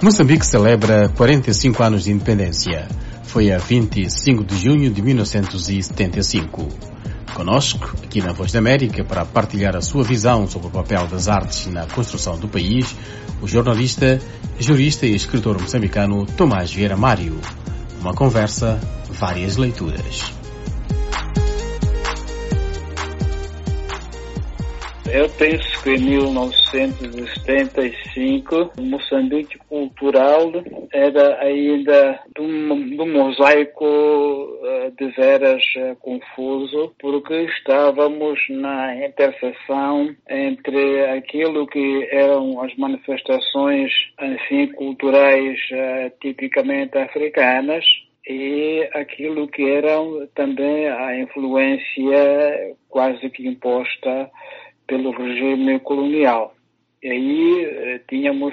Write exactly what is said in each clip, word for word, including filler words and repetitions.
Moçambique celebra quarenta e cinco anos de independência. Foi a vinte e cinco de junho de mil novecentos e setenta e cinco. Conosco, aqui na Voz da América, para partilhar a sua visão sobre o papel das artes na construção do país, o jornalista, jurista e escritor moçambicano Tomás Vieira Mário. Uma conversa, várias leituras. Eu penso que em mil novecentos e setenta e cinco o Moçambique cultural era ainda de um, de um mosaico uh, de veras uh, confuso, porque estávamos na interseção entre aquilo que eram as manifestações, enfim, culturais uh, tipicamente africanas e aquilo que eram também a influência quase que imposta pelo regime colonial. E aí eh, tínhamos,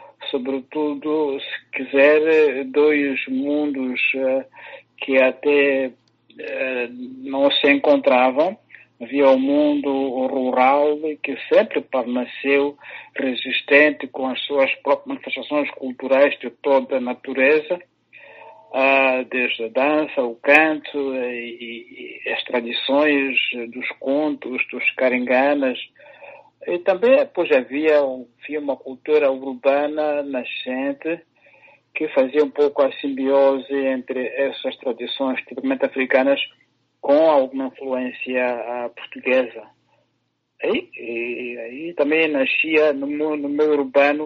sobretudo, se quiser, dois mundos eh, que até eh, não se encontravam. Havia o mundo rural, que sempre permaneceu resistente com as suas próprias manifestações culturais de toda a natureza, ah, desde a dança, o canto e, e as tradições dos contos, dos caringanas. E também, pois, havia, havia uma cultura urbana nascente que fazia um pouco a simbiose entre essas tradições tipicamente africanas com alguma influência ah, portuguesa. E, e aí também nascia no, no meio urbano.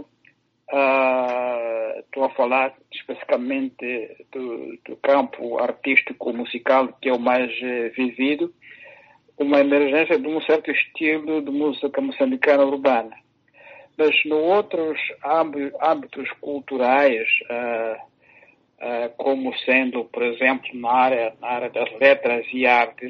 Estou uh, a falar especificamente do, do campo artístico musical, que é o mais uh, vivido, uma emergência de um certo estilo de música moçambicana urbana. Mas nos outros âmbitos culturais, uh, uh, como sendo, por exemplo, na área, na área das letras e artes,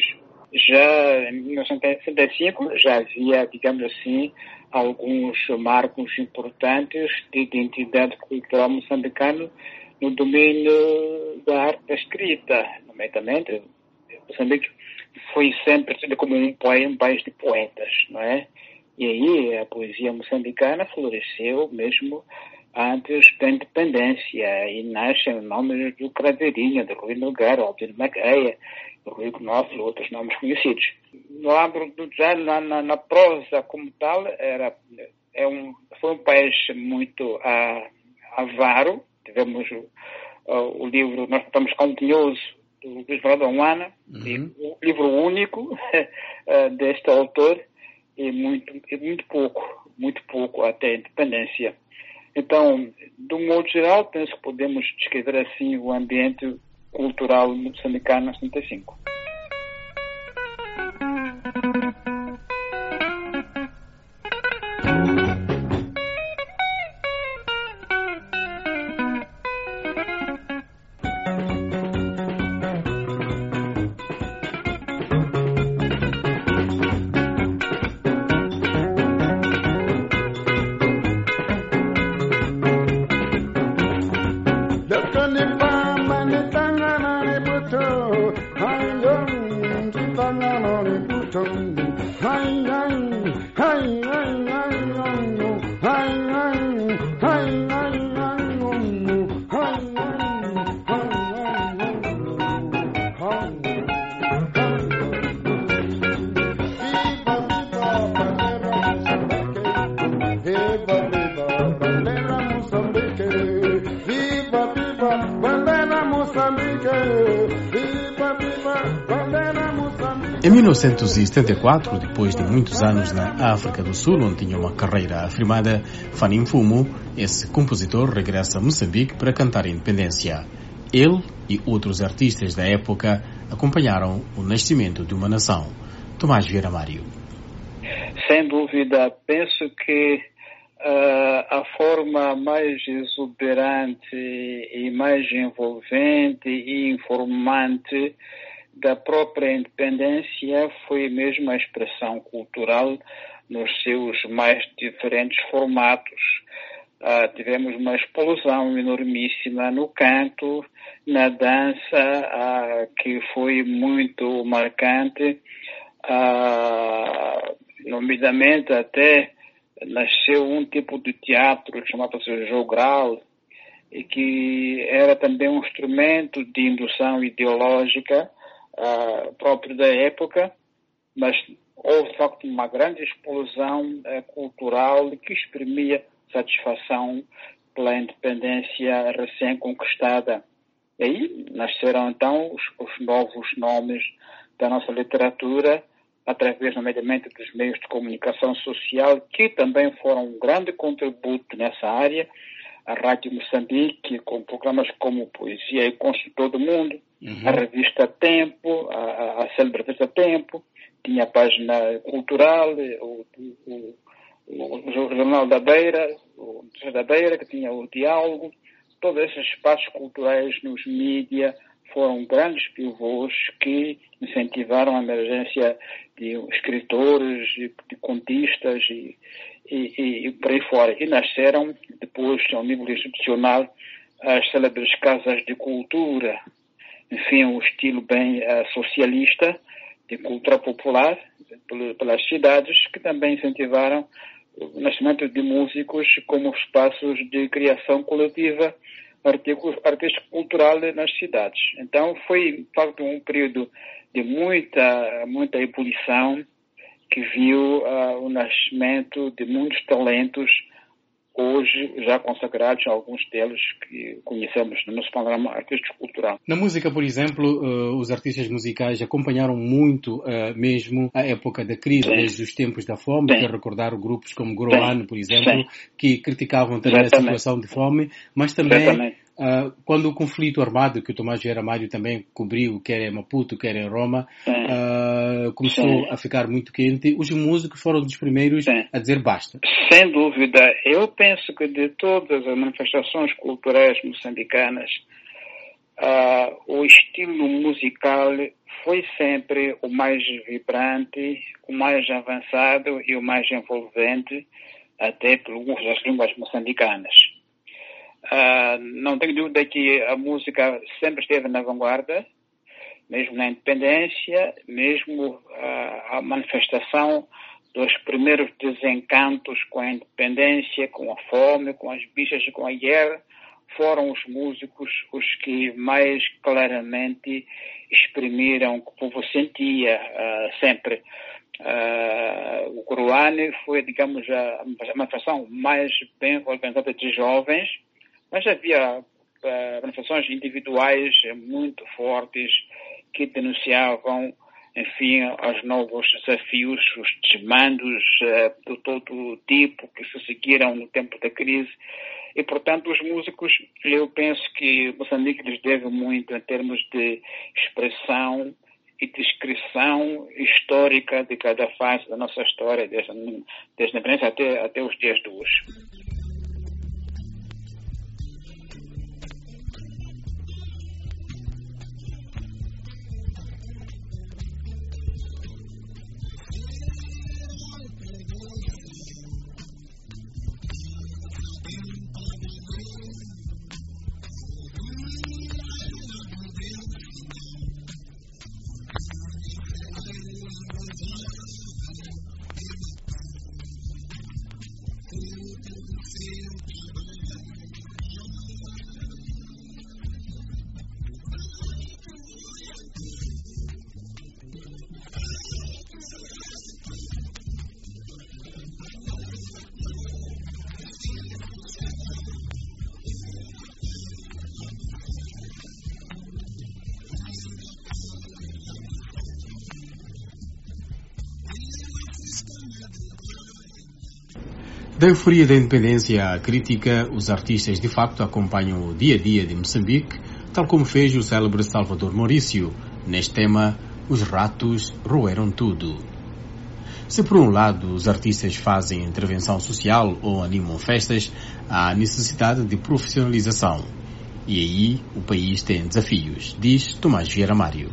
já em mil novecentos e sessenta e cinco já havia, digamos assim, alguns marcos importantes de identidade cultural moçambicana no domínio da arte da escrita. Nomeadamente, Moçambique foi sempre tido como um país, um país de poetas, não é? E aí a poesia moçambicana floresceu mesmo antes da independência e nascem nomes do Craveirinha, do Rui Nogueira, Albino Macaia, do Rui Gnófilo, outros nomes conhecidos. No âmbito já na, na, na prosa como tal, era, é um, foi um país muito uh, avaro. Tivemos o, uh, o livro, nós estamos Continhoso, do Luís Bradamana, uhum. O livro único uh, deste autor, e muito, e muito pouco, muito pouco até a independência. Então, de um modo geral, penso que podemos descrever assim o ambiente cultural moçambicano em setenta e cinco. Em mil novecentos e setenta e quatro, depois de muitos anos na África do Sul, onde tinha uma carreira afirmada, Fani Mfumo, esse compositor, regressa a Moçambique para cantar a independência. Ele e outros artistas da época acompanharam o nascimento de uma nação. Tomás Vieira Mário. Sem dúvida, penso que uh, a forma mais exuberante e mais envolvente e informante da própria independência foi mesmo a expressão cultural nos seus mais diferentes formatos. Uh, tivemos uma explosão enormíssima no canto, na dança, uh, que foi muito marcante, uh, nomeadamente até nasceu um tipo de teatro chamado-se jogral, e que era também um instrumento de indução ideológica uh, próprio da época, mas houve, de facto, uma grande explosão uh, cultural que exprimia satisfação pela independência recém-conquistada. E aí nasceram, então, os, os novos nomes da nossa literatura, através, nomeadamente, dos meios de comunicação social, que também foram um grande contributo nessa área. A Rádio Moçambique, com programas como Poesia e Construtor do Mundo, uhum. a revista Tempo, a, a célebre revista Tempo, tinha a página cultural, o, o, o, o Jornal da Beira, o Jornal da Beira, que tinha o Diálogo. Todos esses espaços culturais nos mídias foram grandes pivôs que incentivaram a emergência de escritores, de, de contistas e, e, e, e por aí fora. E nasceram, depois, ao nível institucional, as célebres casas de cultura, enfim, um estilo bem uh, socialista, de cultura popular, pelas cidades, que também incentivaram o nascimento de músicos como espaços de criação coletiva artístico cultural nas cidades. Então foi, de facto, um período de muita, muita ebulição que viu uh, o nascimento de muitos talentos, hoje já consagrados, alguns deles que conhecemos no nosso panorama artístico-cultural. Na música, por exemplo, uh, os artistas musicais acompanharam muito uh, mesmo a época da crise, Sim. desde os tempos da fome, Sim. que recordar grupos como Groano, por exemplo, Sim. que criticavam também Exatamente. a situação de fome, mas também uh, quando o conflito armado, que o Tomás Vieira Mário também cobriu, quer em Maputo, quer em Roma, uh, começou Sim. a ficar muito quente, os músicos foram dos primeiros Sim. a dizer basta. Sem dúvida. Eu penso que de todas as manifestações culturais moçambicanas, uh, o estilo musical foi sempre o mais vibrante, o mais avançado e o mais envolvente, até pelo uso das línguas moçambicanas. Uh, não tenho dúvida que a música sempre esteve na vanguarda, mesmo na independência, mesmo uh, a manifestação dos primeiros desencantos com a independência, com a fome, com as bichas e com a guerra, foram os músicos os que mais claramente exprimiram o que o povo sentia uh, sempre. Uh, o Groano foi, digamos, a manifestação mais bem organizada de jovens, mas havia uh, manifestações individuais muito fortes que denunciavam, enfim, os novos desafios, os desmandos uh, de todo tipo que se seguiram no tempo da crise. E, portanto, os músicos, eu penso que Moçambique lhes deve muito em termos de expressão e descrição histórica de cada fase da nossa história, desde, desde a independência até, até os dias de hoje. Da euforia da independência à crítica, os artistas de facto acompanham o dia-a-dia de Moçambique, tal como fez o célebre Salvador Maurício, neste tema, Os Ratos Roeram Tudo. Se por um lado os artistas fazem intervenção social ou animam festas, há necessidade de profissionalização. E aí o país tem desafios, diz Tomás Vieira Mário.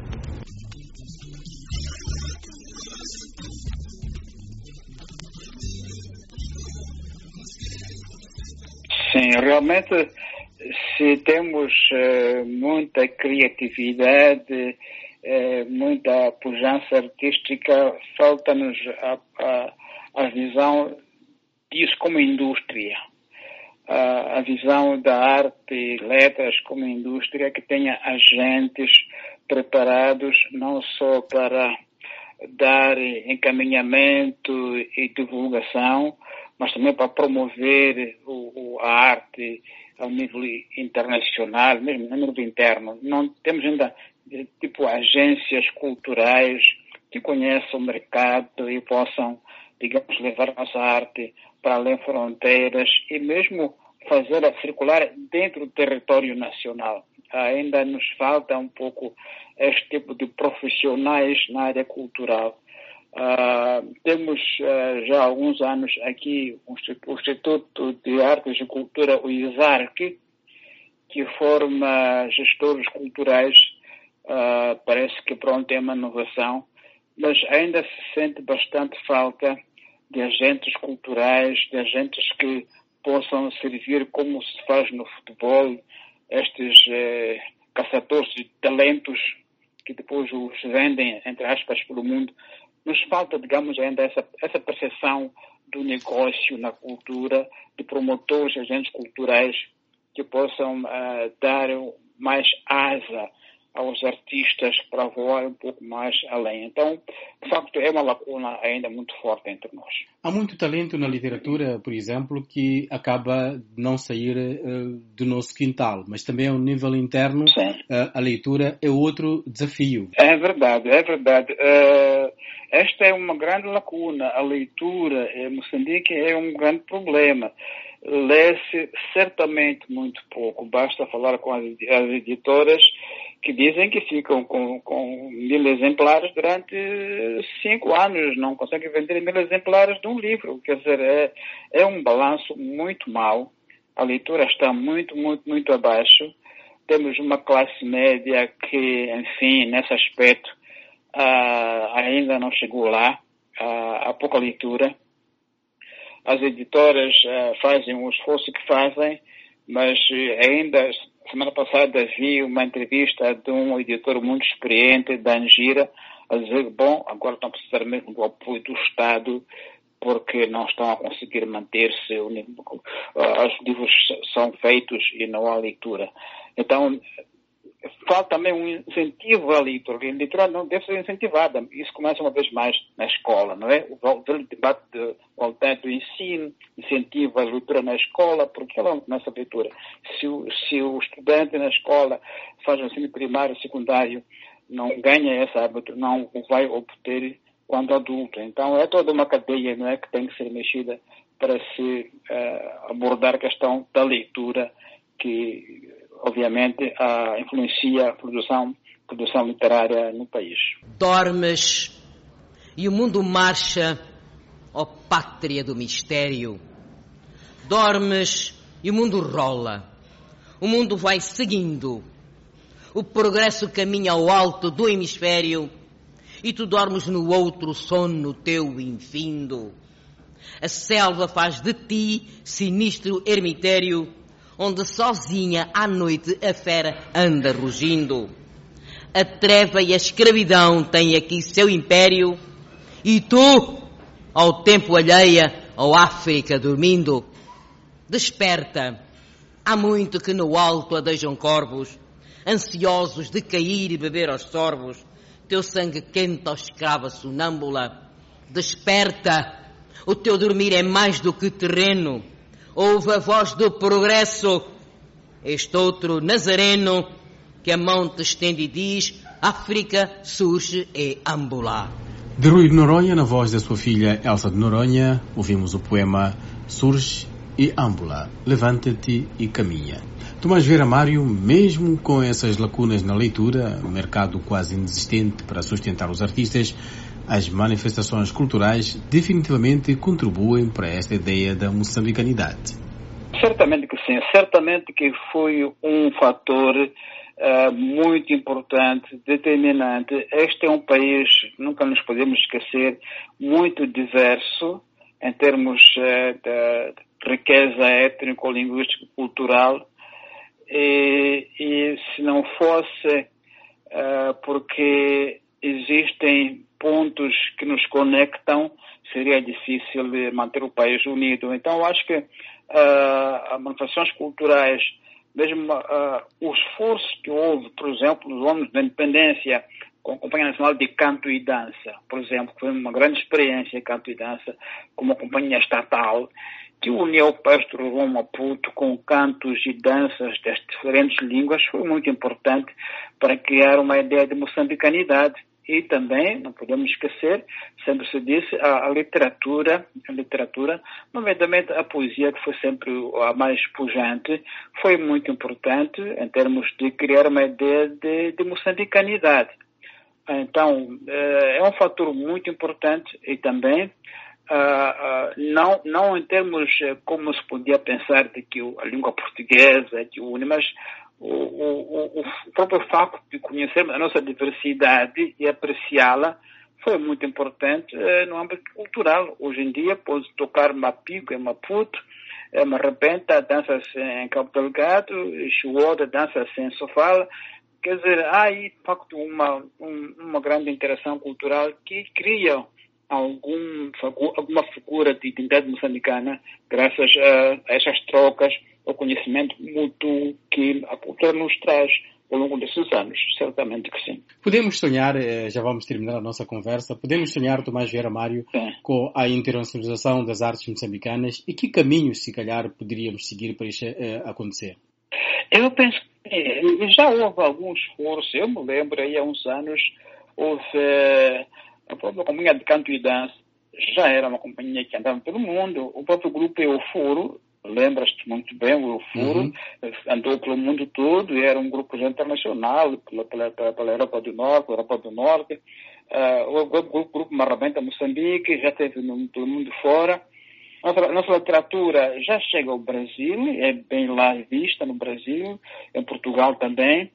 Sim, realmente, se temos uh, muita criatividade, uh, muita pujança artística, falta-nos a, a, a visão disso como indústria. a, a visão da arte e letras como indústria que tenha agentes preparados não só para dar encaminhamento e divulgação, mas também para promover o, o, a arte ao nível internacional, mesmo no nível interno. Não temos ainda tipo agências culturais que conheçam o mercado e possam, digamos, levar a nossa arte para além fronteiras e mesmo fazê-la circular dentro do território nacional. Ainda nos falta um pouco este tipo de profissionais na área cultural. Uh, temos uh, já há alguns anos aqui o Instituto de Artes e Cultura, o I S A R C, que forma gestores culturais, uh, parece que pronto é uma inovação, mas ainda se sente bastante falta de agentes culturais, de agentes que possam servir como se faz no futebol, estes eh, caçadores de talentos que depois os vendem, entre aspas, pelo mundo. Nos falta, digamos, ainda essa, essa percepção do negócio na cultura, de promotores, agentes culturais que possam uh, dar mais asa aos artistas para voar um pouco mais além. Então, de facto, é uma lacuna ainda muito forte entre nós. Há muito talento na literatura, por exemplo, que acaba de não sair uh, do nosso quintal, mas também ao nível interno, uh, a leitura é outro desafio. É verdade, é verdade. Uh, esta é uma grande lacuna. A leitura em Moçambique é um grande problema. Lê-se certamente muito pouco. Basta falar com as, as editoras que dizem que ficam com, com mil exemplares durante cinco anos, não conseguem vender mil exemplares de um livro. Quer dizer, é, é um balanço muito mau. A leitura está muito, muito, muito abaixo. Temos uma classe média que, enfim, nesse aspecto, uh, ainda não chegou lá. Uh, há pouca leitura. As editoras uh, fazem o esforço que fazem, mas uh, ainda, semana passada, vi uma entrevista de um editor muito experiente, da Angira, a dizer, bom, agora estão a precisar mesmo do apoio do Estado, porque não estão a conseguir manter-se, uh, os livros são feitos e não há leitura. Então, falta também um incentivo à leitura. A leitura não deve ser incentivada. Isso começa uma vez mais na escola, não é? O velho debate de voltante do ensino, incentivo à leitura na escola, porque ela não começa a leitura. Se o, se o estudante na escola faz o ensino primário, secundário, não ganha essa hábito, não vai obter quando adulto. Então, é toda uma cadeia, não é, que tem que ser mexida para se uh, abordar a questão da leitura, que obviamente, uh, influencia a produção, produção literária no país. Dormes e o mundo marcha, ó pátria do mistério. Dormes e o mundo rola. O mundo vai seguindo. O progresso caminha ao alto do hemisfério e tu dormes no outro sono teu infindo. A selva faz de ti sinistro ermitério, onde sozinha à noite a fera anda rugindo. A treva e a escravidão têm aqui seu império, e tu, ao tempo alheia, ó África dormindo, desperta. Há muito que no alto adejam corvos, ansiosos de cair e beber aos sorbos, teu sangue quente, ó escrava sonâmbula. Desperta, o teu dormir é mais do que terreno. Ouve a voz do progresso, este outro nazareno, que a mão te estende e diz, África surge e ambula. De Rui de Noronha, na voz da sua filha Elsa de Noronha, ouvimos o poema Surge e ambula, levanta-te e caminha. Tomás Vieira Mário, mesmo com essas lacunas na leitura, mercado quase inexistente para sustentar os artistas, as manifestações culturais definitivamente contribuem para esta ideia da moçambicanidade. Certamente que sim, certamente que foi um fator uh, muito importante, determinante. Este é um país, nunca nos podemos esquecer, muito diverso em termos uh, de riqueza étnico-linguística e cultural, e, e se não fosse uh, porque existem pontos que nos conectam, seria difícil manter o país unido. Então, acho que uh, manifestações culturais, mesmo uh, o esforço que houve, por exemplo, nos anos da independência, com a Companhia Nacional de Canto e Dança, por exemplo, foi uma grande experiência canto e dança, com uma companhia estatal, que uniu o Pastor João Maputo com cantos e danças das diferentes línguas, foi muito importante para criar uma ideia de moçambicanidade. E também, não podemos esquecer, sempre se disse, a, a literatura, a literatura, nomeadamente a poesia, que foi sempre a mais pujante, foi muito importante em termos de criar uma ideia de, de moçambicanidade. Então, é um fator muito importante e também, não, não em termos como se podia pensar de que a língua portuguesa é que une, mas O, o, o próprio facto de conhecermos a nossa diversidade e apreciá-la foi muito importante eh, no âmbito cultural. Hoje em dia, pode tocar Mapico em Maputo, eh, Marrepenta dança-se em Cabo Delgado, Xuoda dança-se em Sofala. Quer dizer, há aí, de facto, uma, um, uma grande interação cultural que cria algum, alguma figura de identidade moçambicana graças a, a essas trocas, o conhecimento mútuo que a cultura nos traz ao longo desses anos, certamente que sim. Podemos sonhar, já vamos terminar a nossa conversa, podemos sonhar, Tomás Vieira Mário, é. com a internacionalização das artes moçambicanas e que caminhos, se calhar, poderíamos seguir para isso uh, acontecer? Eu penso que já houve algum esforço. Eu me lembro, aí há uns anos, houve uh, a própria companhia de canto e dança, já era uma companhia que andava pelo mundo, o próprio grupo Eufuro, lembras-te muito bem, o Eufuro, uhum. andou pelo mundo todo e era um grupo internacional, pela, pela, pela Europa do Norte, pela Europa do Norte. Uh, o grupo, grupo Marrabenta Moçambique já esteve no, pelo mundo fora. Nossa, nossa literatura já chega ao Brasil, é bem lá vista no Brasil, em Portugal também.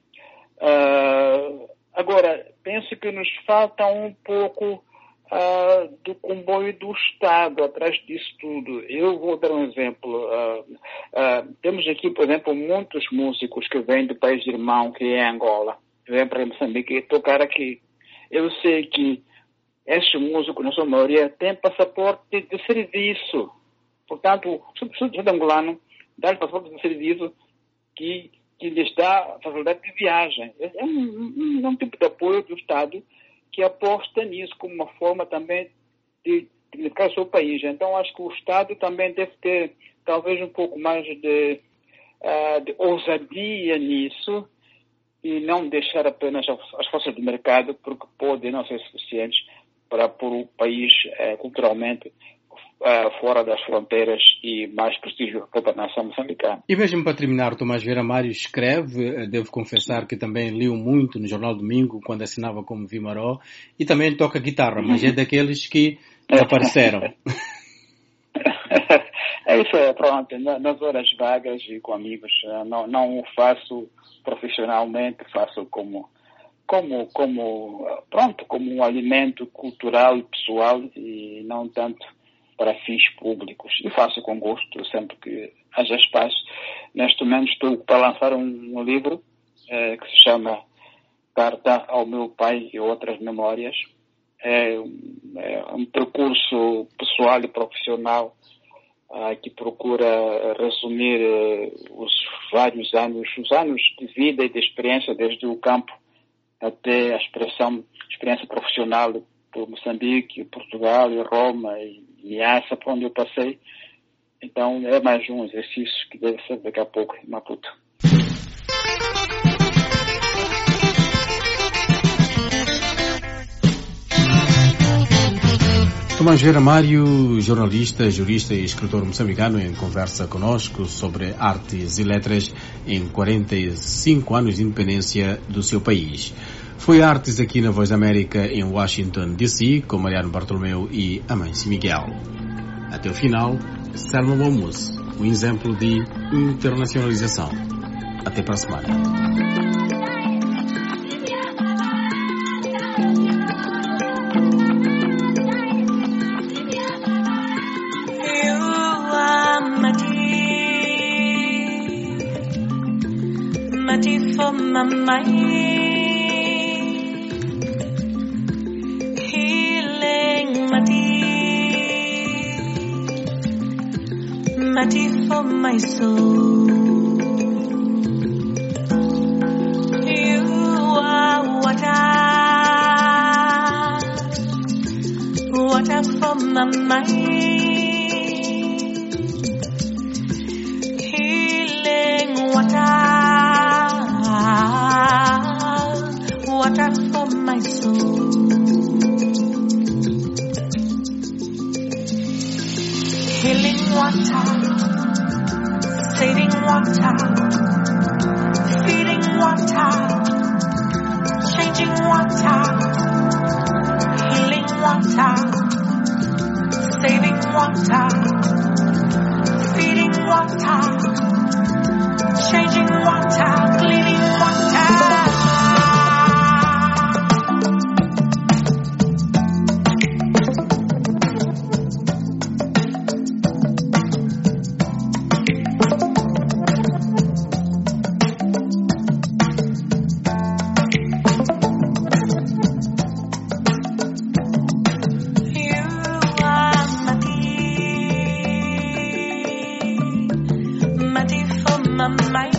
Uh, agora, penso que nos falta um pouco Uh, do comboio do Estado atrás disso tudo. Eu vou dar um exemplo. Uh, uh, temos aqui, por exemplo, muitos músicos que vêm do país irmão, que é Angola, vêm para Moçambique tocar aqui. Eu sei que esses músicos, na sua maioria, têm passaporte de, de serviço. Portanto, se o angolano dá passaporte de serviço que, que lhes dá facilidade de viagem. É um, um, um tipo de apoio do Estado que aposta nisso como uma forma também de dignificar o seu país. Então, acho que o Estado também deve ter talvez um pouco mais de, uh, de ousadia nisso e não deixar apenas as forças do mercado, porque podem não ser suficientes para pôr o país uh, culturalmente uh, fora das fronteiras e mais prestígio para a nação moçambicana. E mesmo para terminar, Tomás Vieira Mário escreve, devo confessar que também liu muito no Jornal Domingo, quando assinava como Vimaró, e também toca guitarra, mas é daqueles que apareceram. É isso, é, pronto, nas horas vagas e com amigos, não, não o faço profissionalmente, faço como, como, como, pronto, como um alimento cultural e pessoal e não tanto para fins públicos. E faço com gosto, sempre que haja espaço. Neste momento estou para lançar um, um livro eh, que se chama Carta ao Meu Pai e Outras Memórias. É, é um percurso pessoal e profissional ah, que procura resumir eh, os vários anos, os anos de vida e de experiência, desde o campo até a expressão, experiência profissional por Moçambique, Portugal, e Roma e Niassa, por onde eu passei. Então é mais um exercício que deve ser daqui a pouco em Maputo. Tomás Vieira Mário, jornalista, jurista e escritor moçambicano, em conversa conosco sobre artes e letras em quarenta e cinco anos de independência do seu país. Foi Artes aqui na Voz da América em Washington, D C, com Mariano Bartolomeu e Amâncio Miguel. Até o final, Selma Momus, um exemplo de internacionalização. Até para a semana. For my mind, healing my deep, my Mati for my soul. You are water, water for my mind, healing water, water for my soul. Healing water, saving water, feeding water, changing water, healing water, saving water, feeding water, changing water, cleaning water. My